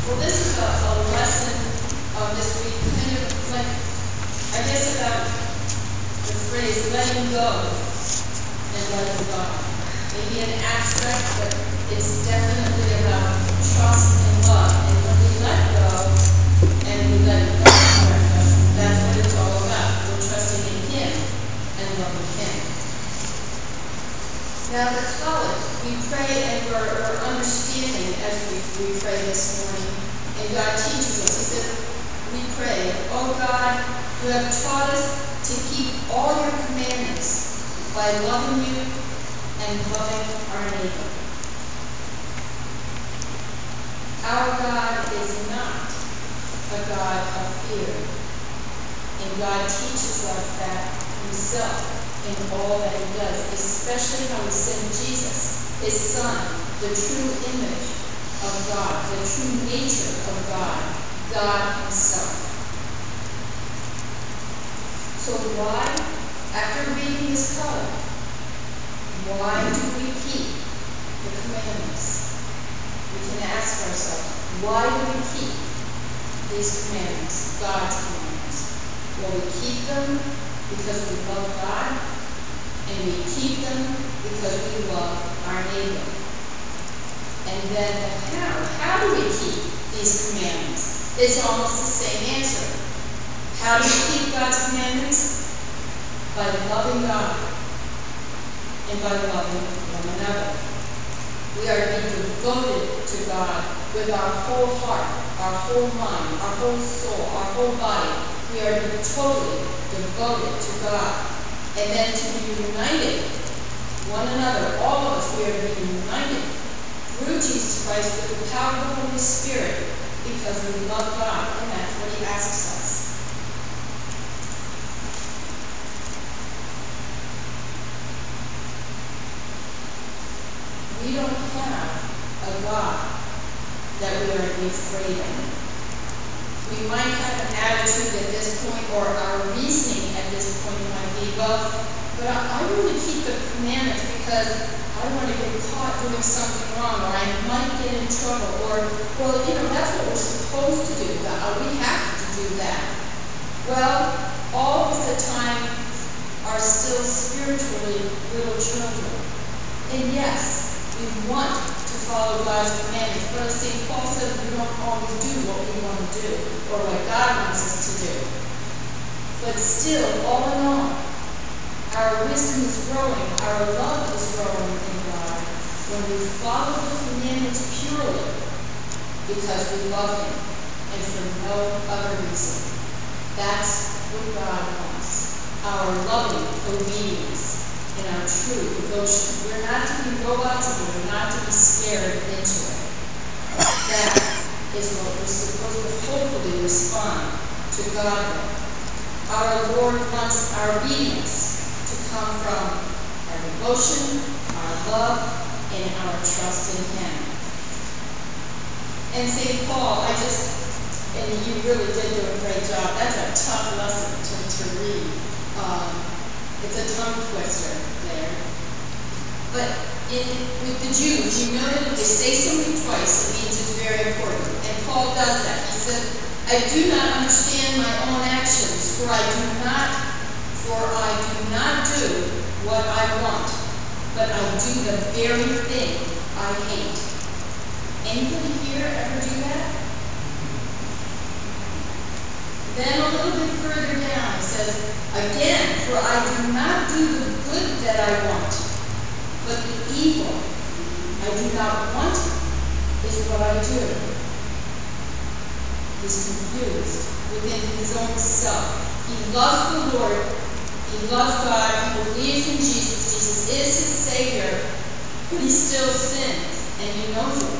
Well, this is a lesson this week, kind of like, I guess, about the phrase letting go and letting God. Maybe an abstract, but it's definitely about trust and love. And when we let go and we let God direct us, that's what it's all about. We're trusting in Him and loving Him. Now, the college, we pray and we're understanding as we pray this morning. And God teaches us. He says, we pray, "Oh God, you have taught us to keep all your commandments by loving you and loving our neighbor." Our God is not a God of fear. And God teaches us that Himself in all that He does, especially how He sent Jesus, His Son, the true image of God, the true nature of God, God Himself. So why, after reading this code, why do we keep the commandments? We can ask ourselves, why do we keep these commandments, God's commandments? Well, we keep them because we love God, and we keep them because we love our neighbor. And then how? How do we keep these commandments? It's almost the same answer. How do we keep God's commandments? By loving God and by loving one another. We are to be devoted to God with our whole heart, our whole mind, our whole soul, our whole body. We are to be totally devoted to God. And then to be united, one another, all of us, we are to be united through Jesus Christ with the power of the Holy Spirit because we love God, and that's what He asks us. We don't have a God that we are to be afraid of. We might have an attitude at this point, or our reasoning at this point might be, well, but I want to keep the commandments because I want to get caught doing something wrong, or I might get in trouble, or, well, that's what we're supposed to do. We have to do that. Well, all of us at times are still spiritually little children. And yes, we want to follow God's commandments, but as St. Paul says, we don't always do what we want to do, or what God wants us to do. But still, all in all, our wisdom is growing, our love is growing in God when we follow the commandments purely because we love Him and for no other reason. That's what God wants, our loving obedience and our true devotion. We're not to be robots and we're not to be scared into it. That is what we're supposed to hopefully respond to God with. Our Lord wants our obedience to come from our devotion, our love, and our trust in Him. And St. Paul, and you really did do a great job. That's a tough lesson to read. It's a tongue twister there. But with the Jews, you know that if they say something twice, it means it's very important. And Paul does that. He says, "I do not understand my own actions, for I do not do what I want, but I do the very thing I hate." Anybody here ever do that? Then a little bit further down, it says, "Again, for I do not do the good that I want, but the evil I do not want is what I do." He's confused within his own self. He loves the Lord. He loves God. He believes in Jesus. Jesus is his Savior. But he still sins. And he knows it.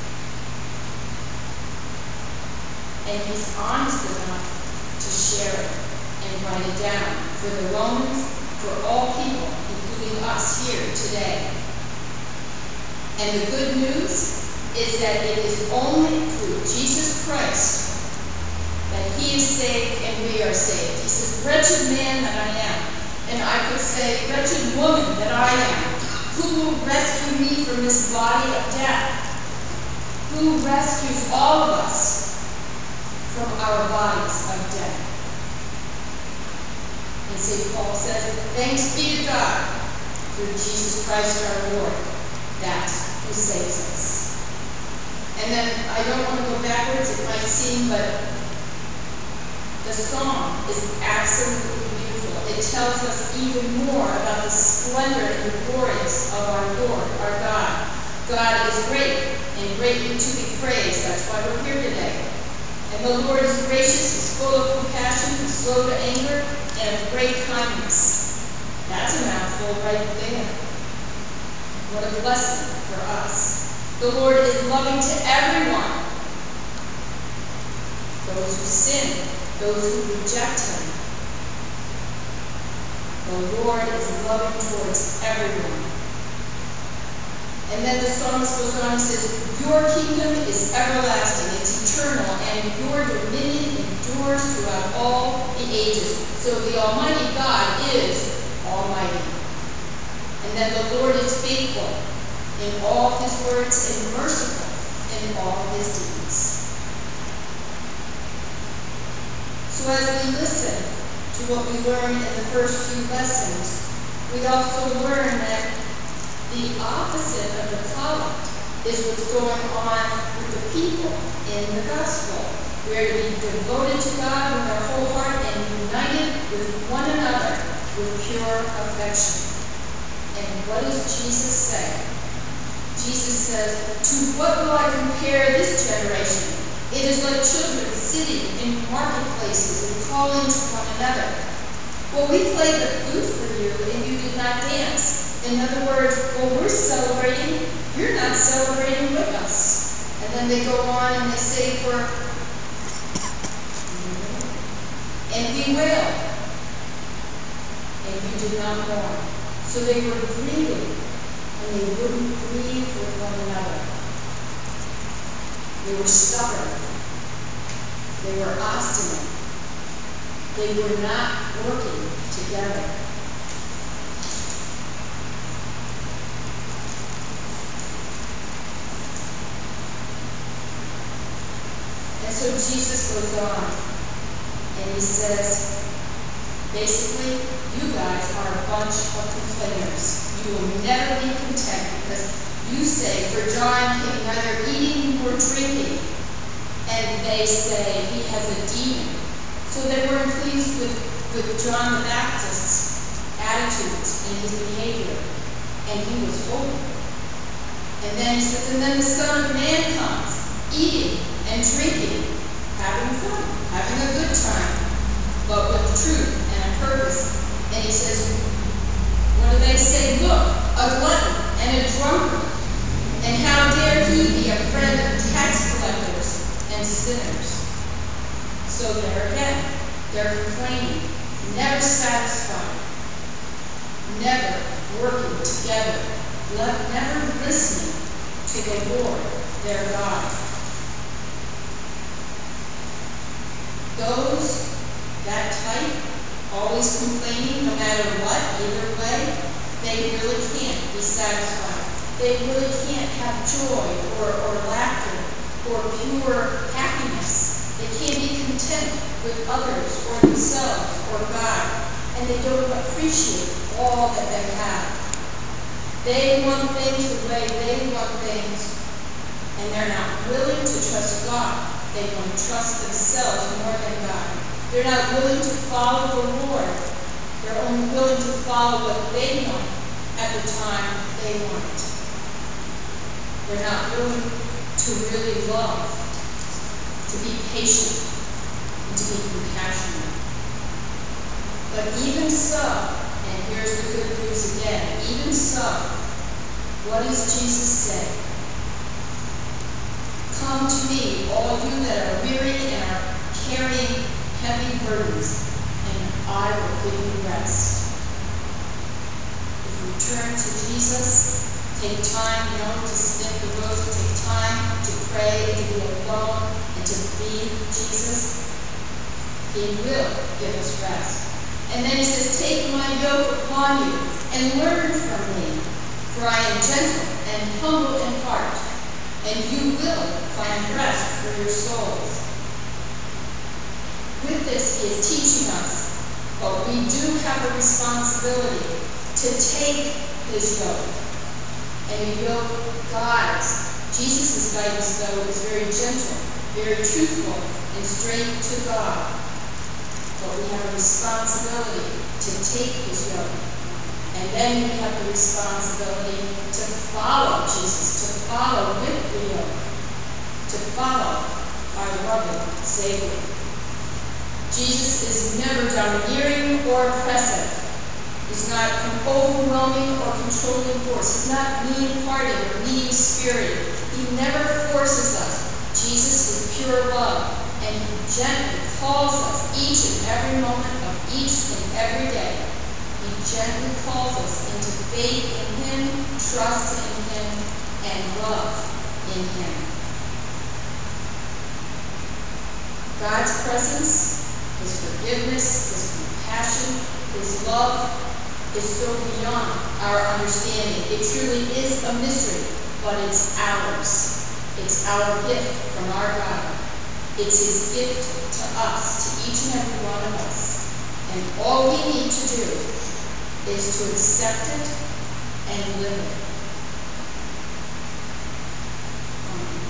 And he's honest enough to share it and write it down for the Romans, for all people, including us here today. And the good news is that it is only through Jesus Christ that He is saved and we are saved. He says, "Wretched man that I am." And I could say, "Wretched woman that I am. Who will rescue me from this body of death?" Who rescues all of us Thanks be to God through Jesus Christ our Lord, that who saves us. And then I don't want to go backwards, it might seem, but the song is absolutely beautiful. It tells us even more about the splendor and the glories of our Lord, our God. God is great and greatly to be praised. That's why we're here today. And the Lord is gracious, He's full of compassion, He's slow to anger, and of great kindness. That's a mouthful right there. What a blessing for us. The Lord is loving to everyone. Those who sin, those who reject Him. The Lord is loving towards everyone. And then the psalmist goes on and says, your kingdom is everlasting, it's eternal, and your dominion endures throughout all the ages. So the Almighty God is almighty. And then the Lord is faithful in all His words and merciful in all His deeds. So as we listen to what we learned in the first few lessons, we also learn that the opposite of the collect is what's going on with the people in the gospel. We are to be devoted to God with our whole heart and united with one another with pure affection. And what does Jesus say? Jesus says, to what will I compare this generation? It is like children sitting in marketplaces and calling to one another. Well, we played the flute for you and you did not dance. In other words, well, we're celebrating, you're not celebrating with us. And then they go on and they say, and we wail, and you did not mourn. So they were grieving, and they wouldn't grieve with one another. They were stubborn. They were obstinate. They were not working together. And so Jesus goes on and he says, basically, you guys are a bunch of complainers. You will never be content because you say, for John came neither eating nor drinking, and they say he has a demon. So they weren't pleased with John the Baptist's attitudes and his behavior, and he was holy. And then he says, and then the Son of Man comes, eating and drinking, having fun, having a good time, but with truth and a purpose. And he says, what do they say? Look, a glutton and a drunkard. And how dare he be a friend of tax collectors and sinners? So there again, they're complaining, never satisfied, never working together, never listening to the Lord, their God. That type, always complaining no matter what, either way, they really can't be satisfied. They really can't have joy or laughter or pure happiness. They can't be content with others or themselves or God. And they don't appreciate all that they have. They want things the way they want things, and they're not willing to trust God. They want to trust themselves more than God. They're not willing to follow the Lord. They're only willing to follow what they want at the time they want it. They're not willing to really love, to be patient, and to be compassionate. But even so, and here's the good news again, even so, what does Jesus say? Come to me, all you that are weary and are carrying heavy burdens, and I will give you rest. If we turn to Jesus, take time, to sniff the rose, to take time to pray and to be alone and to be with Jesus, He will give us rest. And then He says, take my yoke upon you and learn from me, for I am gentle and humble in heart, and you will find rest for your souls. With this, He is teaching us But we do have a responsibility to take his yoke. And a yoke guides. Jesus' guidance, though, is very gentle, very truthful, and straight to God. But we have a responsibility to take his yoke. And then we have the responsibility to follow Jesus, to follow with the yoke, to follow our loving Savior. Jesus is never domineering or oppressive. He's not an overwhelming or controlling force. He's not mean-hearted or mean-spirited. He never forces us. Jesus is pure love, and he gently calls us each and every moment of each and every day. He gently calls us into faith in him, trust in him, and love in him. God's presence, his forgiveness, his compassion, his love is so beyond our understanding. It truly is a mystery, but it's ours. It's our gift from our God. It's his gift to us, to each and every one of us. And all we need to do is to accept it and live it.